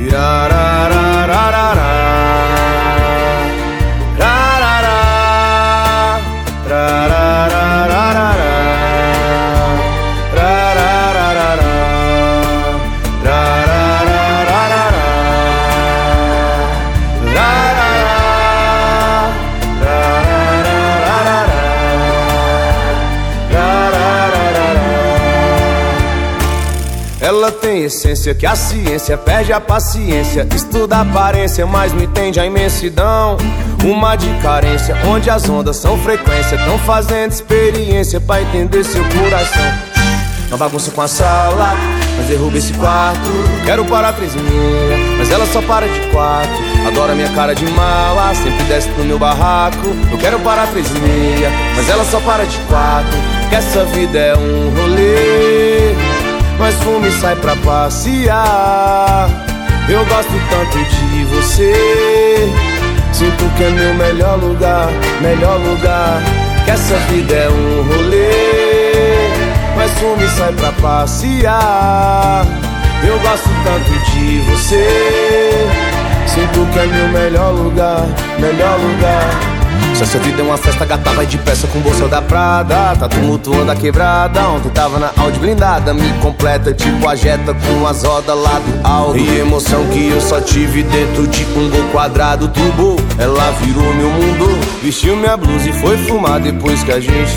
Ela tem essência que a ciência perde a paciência. Estuda a aparência, mas não entende a imensidão. Uma de carência, onde as ondas são frequência. Tão fazendo experiência pra entender seu coração. Não bagunça com a sala, mas derruba esse quarto. Quero parar 3h30, mas ela só para de 4. Adora minha cara de mala, sempre desce pro meu barraco. Eu quero parar 3h30, mas ela só para de 4. Que essa vida é um rolê, nós fuma e sai pra passear. Eu gosto tanto de você, sinto que é meu melhor lugar, melhor lugar. Que essa vida é um rolê, nós fuma e sai pra passear. Eu gosto tanto de você, sinto que é meu melhor lugar, melhor lugar. Se essa vida é uma festa, gata vai depressa com bolsa da Prada. Tá tumultuando a quebrada, ontem tava na Audi blindada. Me completa tipo a Jetta com as rodas lá do alto. E emoção que eu só tive dentro de um gol quadrado turbo. Ela virou meu mundo, vestiu minha blusa e foi fumar depois que a gente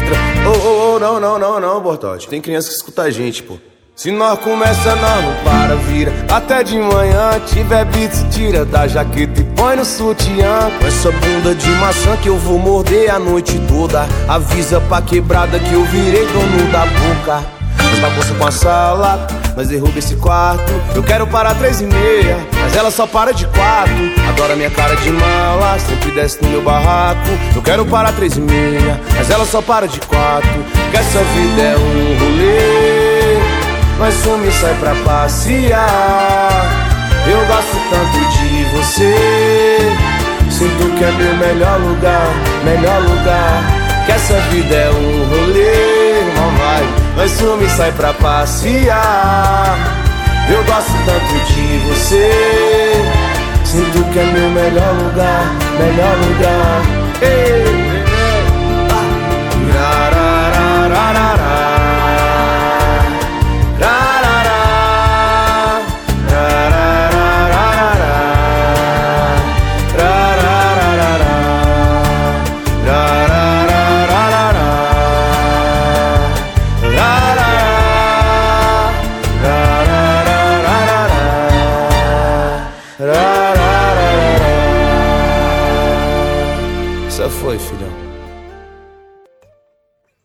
não, Bortote. Tem criança que escuta a gente, pô. Se nós começa, nós não para, vira até de manhã. Tiver beats, tira da jaqueta e põe no sutiã. Com essa bunda de maçã que eu vou morder a noite toda. Avisa pra quebrada que eu virei dono da boca. Mas bagunça com a sala, mas derruba esse quarto. Eu quero parar 3h30, mas ela só para de 4. Adora minha cara de mala, sempre desce no meu barraco. Eu quero parar 3h30, mas ela só para de 4. Que essa vida é um rolê, nós fuma e sai pra passear. Eu gosto tanto de você, sinto que é meu melhor lugar, melhor lugar. Que essa vida é um rolê, não vai. Nós fuma e sai pra passear. Eu gosto tanto de você, sinto que é meu melhor lugar, melhor lugar. Ei. Essa foi, filhão.